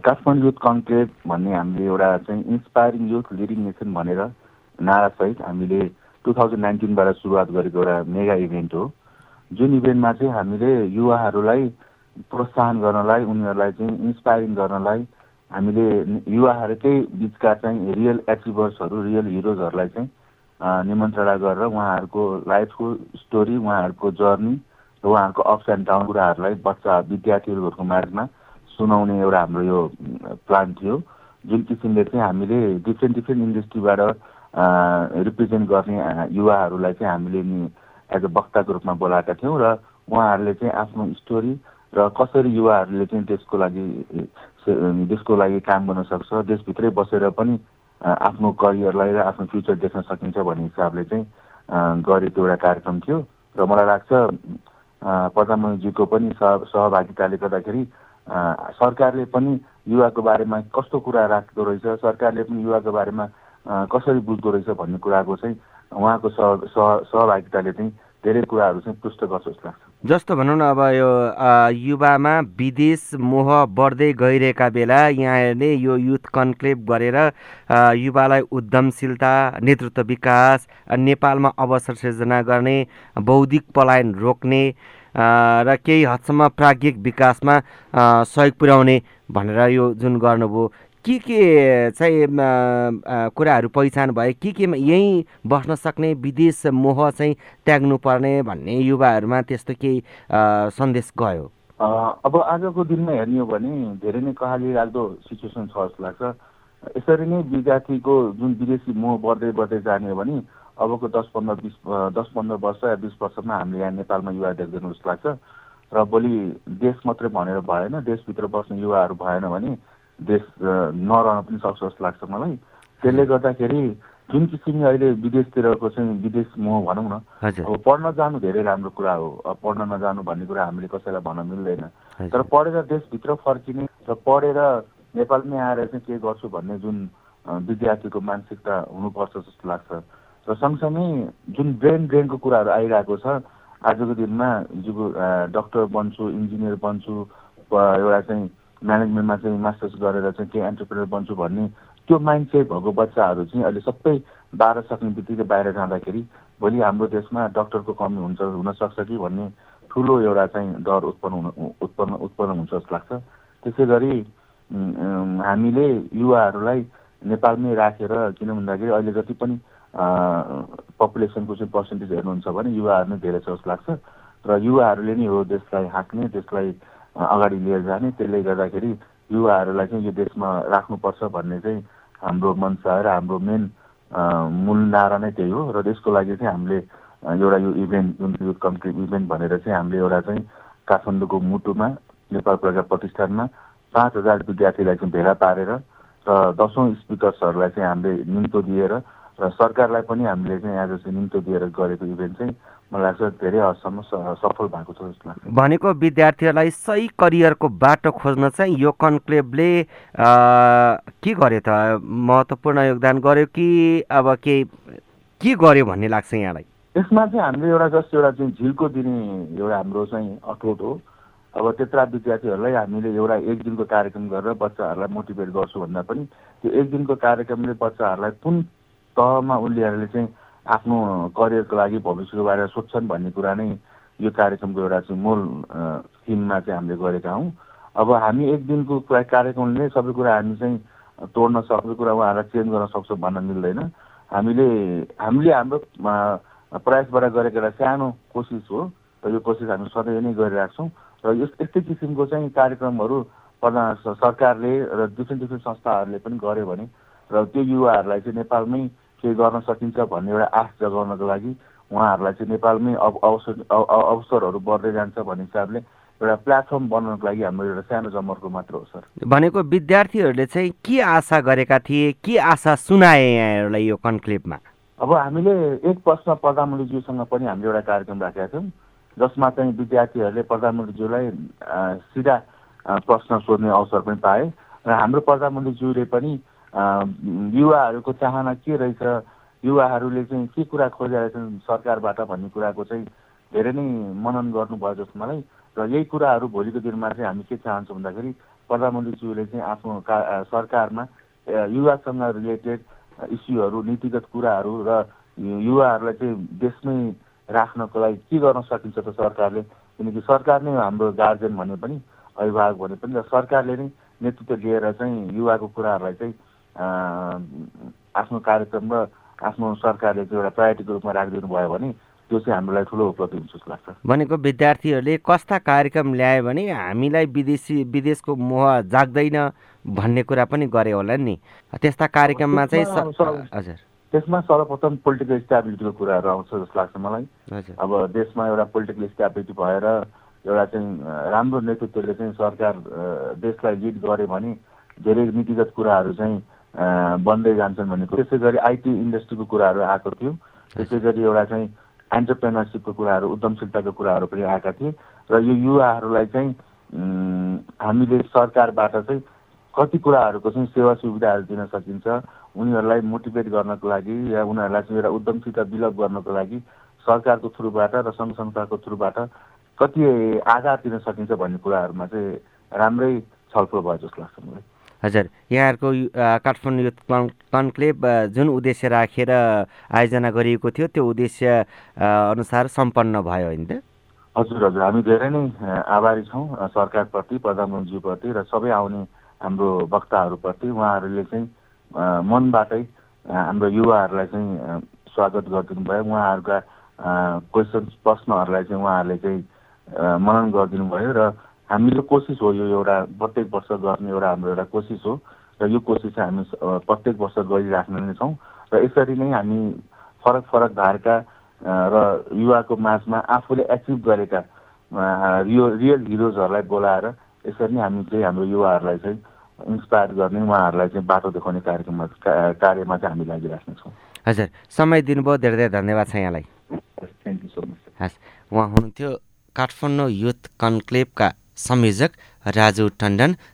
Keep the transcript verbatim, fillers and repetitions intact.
Kathmandu youth conclave भन्ने हामीले एउटा चाहिँ इन्सपायरिङ युथ लिडिङ नेसन भनेर नारासहित हामीले टु थाउजन्ड नाइन्टिनबाट सुरुवात गरेको एउटा मेगा इभेन्ट हो, जुन इभेन्टमा चाहिँ हामीले युवाहरूलाई प्रोत्साहन गर्नलाई, उनीहरूलाई चाहिँ इन्सपायरिङ गर्नलाई हामीले युवाहरूकै बिचका चाहिँ रियल एचिभर्सहरू, रियल हिरोजहरूलाई चाहिँ निमन्त्रणा गरेर उहाँहरूको लाइफको स्टोरी, उहाँहरूको जर्नी र उहाँहरूको अप्स एन्ड डाउन कुराहरूलाई बच्चा विद्यार्थीहरूको माझमा सुनाउने एउटा हाम्रो यो प्लान थियो, जुन किसिमले चाहिँ हामीले डिफ्रेन्ट डिफ्रेन्ट इन्डस्ट्रीबाट रिप्रेजेन्ट गर्ने युवाहरूलाई चाहिँ हामीले नि एज अ वक्ताको रूपमा बोलाएका थियौँ र उहाँहरूले चाहिँ आफ्नो स्टोरी र कसरी युवाहरूले चाहिँ देशको लागि देशको लागि काम गर्न सक्छ, देशभित्रै बसेर पनि आफ्नो करियरलाई र आफ्नो फ्युचर देख्न सकिन्छ भन्ने हिसाबले चाहिँ गरेको एउटा कार्यक्रम थियो। र मलाई लाग्छ प्रधानमन्त्रीजीको पनि सह सहभागिताले गर्दाखेरि सरकारले पनि युवाको बारेमा कस्तो कुरा राख्दो रहेछ, सरकारले पनि युवाको बारेमा कसरी बुझ्दो रहेछ भन्ने कुराको चाहिँ उहाँको सह सहभागिताले चाहिँ धेरै कुराहरू चाहिँ पुष्ट गर्छ जस्तो लाग्छ। जस्तो भनौँ न, अब यो युवामा विदेश मोह बढ्दै गइरहेका बेला यहाँले यो युथ कन्क्लेभ गरेर युवालाई उद्यमशीलता, नेतृत्व विकास, नेपालमा अवसर सिर्जना गर्ने, बौद्धिक पलायन रोक्ने र केही हदसम्म प्राज्ञिक विकासमा सहयोग पुर्याउने भनेर यो जुन गर्नुभयो, के के चाहिँ कुराहरू पहिचान भए, के केमा यहीँ बस्न सक्ने, विदेश मोह चाहिँ त्याग्नु पर्ने भन्ने युवाहरूमा त्यस्तो केही सन्देश गयो? अब आजको दिनमा हेर्ने हो भने धेरै नै कहाली लाग्दो सिचुएसन छ जस्तो लाग्छ। यसरी नै विद्यार्थीको जुन विदेशी मोह बढ्दै बढ्दै जाने हो भने अबको दस पन्ध्र बिस दस पन्ध्र वर्ष या बिस वर्षमा हामीले यहाँ नेपालमा युवा देख्दैनौँ जस्तो लाग्छ। र भोलि देश मात्रै भनेर भएन, देशभित्र बस्ने युवाहरू भएन भने देश नरहन पनि सक्छ जस्तो लाग्छ मलाई। त्यसले गर्दाखेरि जुन किसिमले अहिले विदेशतिरको चाहिँ विदेश मोह भनौँ न, अब पढ्न जानु धेरै राम्रो कुरा हो, अब पढ्न नजानु भन्ने कुरा हामीले कसैलाई भन्न मिल्दैन, तर पढेर देशभित्र फर्किने र पढेर नेपालमै आएर चाहिँ के गर्छु भन्ने जुन विद्यार्थीको मानसिकता हुनुपर्छ जस्तो लाग्छ। र सँगसँगै जुन ब्रेन ड्रेनको कुराहरू आइरहेको छ आजको दिनमा, हिजोको डक्टर बन्छु, इन्जिनियर बन्छु, एउटा चाहिँ म्यानेजमेन्टमा चाहिँ मास्टर्स गरेर चाहिँ केही एन्टरप्रेनर बन्छु भन्ने त्यो माइन्ड सेट भएको बच्चाहरू चाहिँ अहिले सबै बाह्र सक्ने बित्तिकै बाहिर जाँदाखेरि भोलि हाम्रो देशमा डक्टरको कमी हुन्छ हुनसक्छ कि भन्ने ठुलो एउटा चाहिँ डर उत्पन्न हुन उत्पन्न उत्पन्न हुन्छ जस्तो लाग्छ। त्यसै गरी हामीले युवाहरूलाई नेपालमै राखेर, किन भन्दाखेरि अहिले जति पनि पपुलेसनको चाहिँ पर्सेन्टेज हेर्नुहुन्छ भने युवाहरू नै धेरै छ जस्तो लाग्छ र युवाहरूले नै हो देशलाई हाँक्ने, देशलाई अगाडि लिएर जाने। त्यसले गर्दाखेरि युवाहरूलाई चाहिँ यो देशमा राख्नुपर्छ भन्ने चाहिँ हाम्रो मनसा र हाम्रो मेन मूल नारा नै त्यही हो। र त्यसको लागि चाहिँ हामीले एउटा यो इभेन्ट जुन युथ कन्क्लेभ इभेन्ट भनेर चाहिँ हामीले एउटा चाहिँ काठमाडौँको मुटुमा नेपाल प्रज्ञा प्रतिष्ठानमा पाँच हजार विद्यार्थीलाई चाहिँ भेला पारेर र दसौँ स्पिकर्सहरूलाई चाहिँ हामीले निम्तो दिएर र सरकारलाई पनि हामीले चाहिँ आज चाहिँ निम्तो दिएर गरेको इभेन्ट चाहिँ मलाई लाग्छ धेरै हदसम्म सफल भएको छ जस्तो लाग्छ। भनेको विद्यार्थीहरूलाई सही करियरको बाटो खोज्न चाहिँ यो कन्क्लेभले के गर्यो त? महत्त्वपूर्ण योगदान गर्यो कि अब के के गर्यो भन्ने लाग्छ यहाँलाई? यसमा चाहिँ हामीले एउटा जस्ट एउटा चाहिँ झिल्को दिने एउटा हाम्रो चाहिँ अठोट हो। अब त्यत्रा विद्यार्थीहरूलाई हामीले एउटा एक दिनको कार्यक्रम गरेर बच्चाहरूलाई मोटिभेट गर्छु भन्दा पनि त्यो एक दिनको कार्यक्रमले बच्चाहरूलाई कुन तहमा उनीहरूले चाहिँ आफ्नो करियरको लागि भविष्यको बारेमा सोध्छन् भन्ने कुरा नै यो कार्यक्रमको एउटा चाहिँ मूल थिममा चाहिँ हामीले गरेका हौँ। अब हामी एक दिनको कार्यक्रमले सबै कुरा हामी चाहिँ तोड्न सबै कुरा उहाँहरूलाई चेन्ज गर्न सक्छौँ भन्न मिल्दैन। हामीले हामीले हाम्रो प्रयासबाट गरेको एउटा सानो कोसिस हो र यो कोसिस हामी सधैँ नै गरिरहेको छौँ। र यस्तै किसिमको चाहिँ कार्यक्रमहरू प्रधान सरकारले र डिफ्रेन्ट डिफ्रेन्ट संस्थाहरूले पनि गर्यो भने र त्यो युवाहरूलाई चाहिँ नेपालमै केही गर्न सकिन्छ भन्ने एउटा आश जगाउनको लागि उहाँहरूलाई चाहिँ नेपालमै अवसर अवसरहरू बढ्दै जान्छ भन्ने हिसाबले एउटा प्लेटफर्म बनाउनको लागि हाम्रो एउटा सानो जमर्को मात्र हो सर। भनेको विद्यार्थीहरूले चाहिँ के आशा गरेका थिए, के आशा सुनाए यहाँहरूलाई यो कन्क्लेभमा? अब हामीले एक प्रश्न प्रधानमन्त्रीज्यूसँग पनि हामीले एउटा कार्यक्रम राखेका थियौँ जसमा चाहिँ विद्यार्थीहरूले प्रधानमन्त्रीज्यूलाई सिधा प्रश्न सोध्ने अवसर पनि पाए र हाम्रो प्रधानमन्त्रीज्यूले पनि युवाहरूको चाहना के रहेछ, युवाहरूले चाहिँ के कुरा खोजिरहेछन् सरकारबाट भन्ने कुराको चाहिँ धेरै नै मनन गर्नुभयो जस्तो मलाई। र यही कुराहरू भोलिको दिनमा चाहिँ हामी के चाहन्छौँ भन्दाखेरि प्रधानमन्त्रीज्यूले चाहिँ आफ्नो का सरकारमा युवासँग रिलेटेड इस्युहरू, नीतिगत कुराहरू र युवाहरूलाई चाहिँ देशमै राख्नको लागि के गर्न सकिन्छ त सरकारले, किनकि सरकार नै हाम्रो गार्जियन भने पनि, अभिभावक भने पनि, र सरकारले नै नेतृत्व लिएर चाहिँ युवाको कुराहरूलाई चाहिँ आफ्नो कार्यक्रम र आफ्नो सरकारले चाहिँ एउटा प्रायोरिटीको रूपमा राखिदिनु भयो भने त्यो चाहिँ हाम्रो लागि ठुलो उपलब्धि हुन्छ जस्तो लाग्छ। भनेको विद्यार्थीहरूले कस्ता कार्यक्रम ल्यायो भने हामीलाई विदेशी विदेशको मोह जाग्दैन भन्ने कुरा पनि गरे होला नि, त्यस्ता कार्यक्रममा चाहिँ हजुर त्यसमा सर्वप्रथम पोलिटिकल स्टेबिलिटीको कुराहरू आउँछ जस्तो लाग्छ मलाई। अब देशमा एउटा पोलिटिकल स्टेबिलिटी भएर एउटा चाहिँ राम्रो नेतृत्वले चाहिँ सरकार देशलाई लिड गरे भने धेरै नीतिगत कुराहरू चाहिँ बन्दै जान्छन् भन्ने कुरा। त्यसै गरी आइटी इन्डस्ट्रीको कुराहरू आएको थियो, त्यसै गरी एउटा चाहिँ एन्टरप्रेनरसिपको कुराहरू, उद्यमशीलताको कुराहरू पनि आएका थिए र यो युवाहरूलाई चाहिँ हामीले सरकारबाट चाहिँ कति कुराहरूको चाहिँ सेवा सुविधाहरू दिन सकिन्छ, उनीहरूलाई मोटिभेट गर्नको लागि या उनीहरूलाई चाहिँ एउटा उद्यमशीलता बिल्डअप गर्नको लागि सरकारको थ्रुबाट र सङ्घ संस्थाको थ्रुबाट कति आधार दिन सकिन्छ भन्ने कुराहरूमा चाहिँ राम्रै छलफल भयो जस्तो लाग्छ मलाई। हजुर, यहाँहरूको काठमाडौँ युथ कन्क्लेभ जुन उद्देश्य राखेर आयोजना गरिएको थियो त्यो उद्देश्य अनुसार सम्पन्न भयो होइन त? हजुर हजुर, हामी धेरै नै आभारी छौँ सरकारप्रति, प्रधानमन्त्रीज्यूप्रति र सबै आउने हाम्रो वक्ताहरूप्रति। उहाँहरूले चाहिँ मनबाटै हाम्रो युवाहरूलाई चाहिँ स्वागत गरिदिनु भयो। उहाँहरूका क्वेसन प्रश्नहरूलाई चाहिँ उहाँहरूले चाहिँ मनन गरिदिनु भयो र हामीले कोसिस हो यो एउटा प्रत्येक वर्ष गर्ने एउटा हाम्रो एउटा कोसिस हो र यो कोसिस चाहिँ हामी प्रत्येक वर्ष गरिराख्ने नै छौँ र यसरी नै हामी फरक फरक धारका र युवाको माझमा आफूले एचिभ गरेका रियल रियल हिरोजहरूलाई बोलाएर यसरी नै हामी चाहिँ हाम्रो युवाहरूलाई चाहिँ इन्सपायर गर्ने, उहाँहरूलाई चाहिँ बाटो देखाउने कार्यक्रममा कार्यमा चाहिँ हामी लागिराख्नेछौँ। हजुर, समय दिनुभयो, धेरै धेरै धन्यवाद छ यहाँलाई। Thank you so much. हस्, उहाँ हुनुहुन्थ्यो काठमाडौँ युथ कन्क्लेभका संयोजक राजु टन्डन।